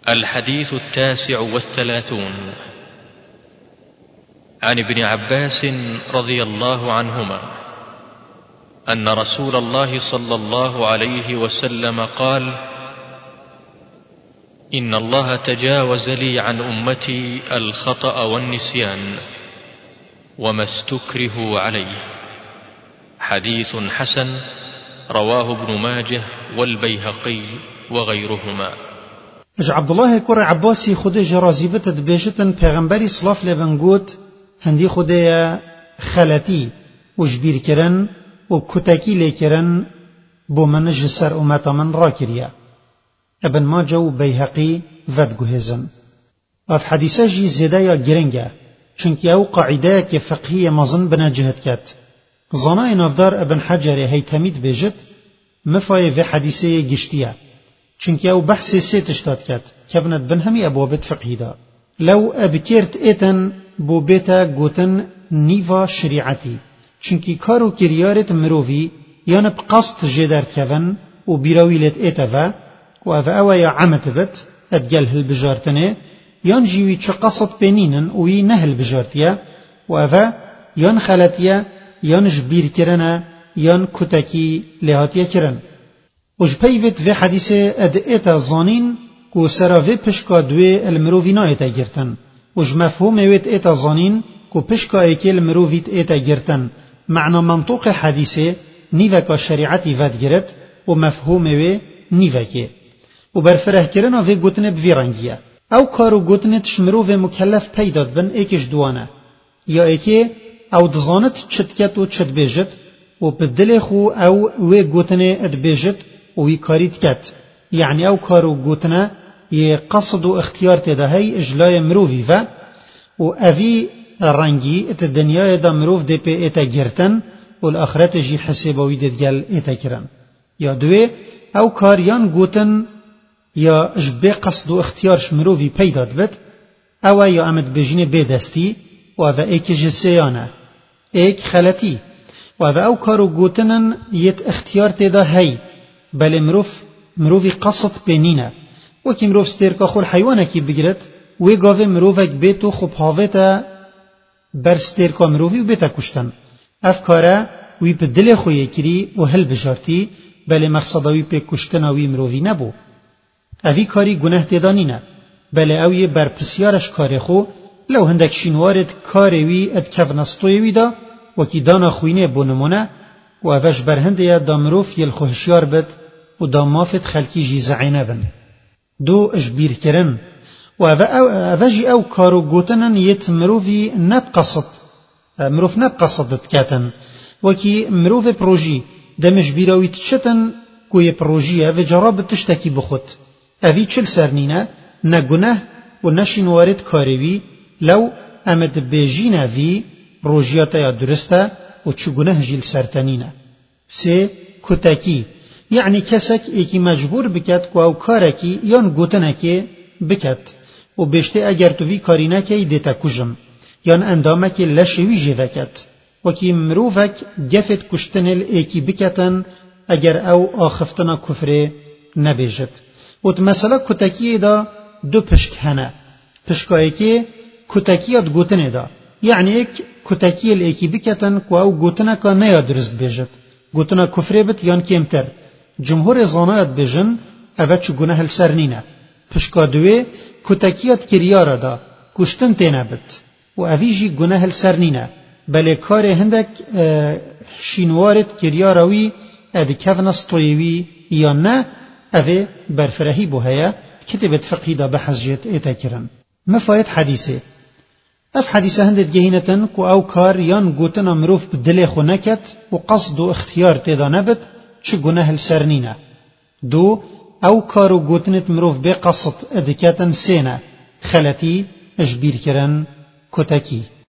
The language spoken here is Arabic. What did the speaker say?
الحديث 39 عن ابن عباس رضي الله عنهما أن رسول الله صلى الله عليه وسلم قال: إن الله تجاوز لي عن أمتي الخطأ والنسيان وما استكرهوا عليه. حديث حسن رواه ابن ماجه والبيهقي وغيرهما. عبد الله كور عباسي خود جرازيبت دبيجتن پیغمبري صلاف لبنگوت هندي خوديا خلتي وجبير كرن وكتاكي لكرن بومنج سر امتا من راكريا. ابن ماجه وبيهقي ود گهزن. اف حديثه جي زيدايا گرنگه چونكي او قاعده كي فقهيه مزن بنا جهت كات. زنا نافدار ابن حجر هيتميد بيجت مفاي في حديثه گشتيه چونكي او بحث سيتشتات كات كبنت بنهمي ابواب فقهي دا. لو ابكرت اتن بو بيتا گوتن نيفا شريعتي چونكي كارو كريارت مروفي يان بقصد جدار كفن و بيراويلت اتفا و او يا عمت بت ادجل هالبجارتنه يان جيوي چه قصد بينينن وي نهل بجارتيا و او يان خلتيا يان جبير كرنا يان كتاكي لهاتيا كرن. وجبيفت في حديثه اد اتا زانين كو سراوي پشكا دوي المروفينا اتا گرتن. وجمفهوم اوت اتا زانين كو پشكا ايكي المروفيت اتا گرتن. معنى منطوق حديثه نيوكا شريعتي فاد گرت ومفهوم اوه نيوكي. وبرفره كرنا في گوتنه بفي رنگيه. او كارو گوتنه تشمرو في مكلف پیداد بن ايكش دوانه. یا ايكي او دزانت چتكت و چت بيجت و بدل خو او وي گوتنه اد بيجت وی کاریت کت. یعنی او کارو گوتنه یه قصد و اختیار تدهی اجلای مروفی و اوی رنگی ات دنیای دا مروف دی پی ایتا گرتن و الاخرت جی حسابوی دیدگل ایتا کرن. یا دوی او کار یان گوتن یا جبه قصد و اختیارش مروفی پیداد بد او یا امد بجین بیدستی و او ایک جسیانه ایک خلطی و او کارو گوتنن یت اختیار تدهی بل مروفی قصد بینینه وکی مروف سترکا خول حیوانه کی بگیرد وی گاوه مروفک بیتو خوب هاویتا بر سترکا مروفی و بیتا کشتن. افکاره وی په دل خوی کری و هل بجارتی بل مقصده وی په کشتن وی مروفی نبو. اوی کاری گناه تیدانی نه بل اوی بر پسیارش کاری خو لو هندک شینوارد کاری وی اد کف نستوی وی دا وکی دانا خوینه بونمونه و اوش برهنده دا مروف یل خوشیار بد و دا مافت خلکی جی زعینه بن. دو اجبیر کرن و اوشی او کارو گوتنن یت مروفی مروف نبقصد دکاتن وکی مروف پروژی دمش بیراوی تشتن کوی پروژیه و جراب تشتکی بخود. اوی چل سرنینه نه گناه و نشین وارد کاروی لو امد بیجینه وی روژیاتا یا درسته و چو گناه جیل سرتنینه. سه کتاکی یعنی کسک ایکی مجبور بکد که او کارکی یان گوتنکی بکد و بشته اگر توی کاری نکی دیتا کجم یان اندامکی لشوی جوکد وکی مروفک گفت کشتنل ایکی بکتن اگر او آخفتنا کفره نبیجد. و مثلا کتاکی دا دو پشک هنه پشکایی که کتاکیات گوتنه دا یعنی ایک کتاکی ایکی بکتن که او گوتنه که نیا درست بیجد گوتنه کفره بت یان کمتر. جمهور زانایت بیجن اوه چو گناه السرنینه پشکا دوی کتاکیات کریاره دا کشتن تینه بت و اوی جی گناه السرنینه بله کار هندک شینوارت کریاروی اد کفنستویوی یا نه اوه برفرهی بو هیا کتبت فقهی دا بحث جت ایتا کرن. مفاید حدیثه اف حدیثه هندت گهینتن کو او کار یان گوتن مروف بدل خو نکت و قصد و اختیار تیدا نبت چه گناه السرنینه. دو او کارو گوتنت مروف بی قصد ادکاتن سینه خلطی اجبیر کرن کتاکی.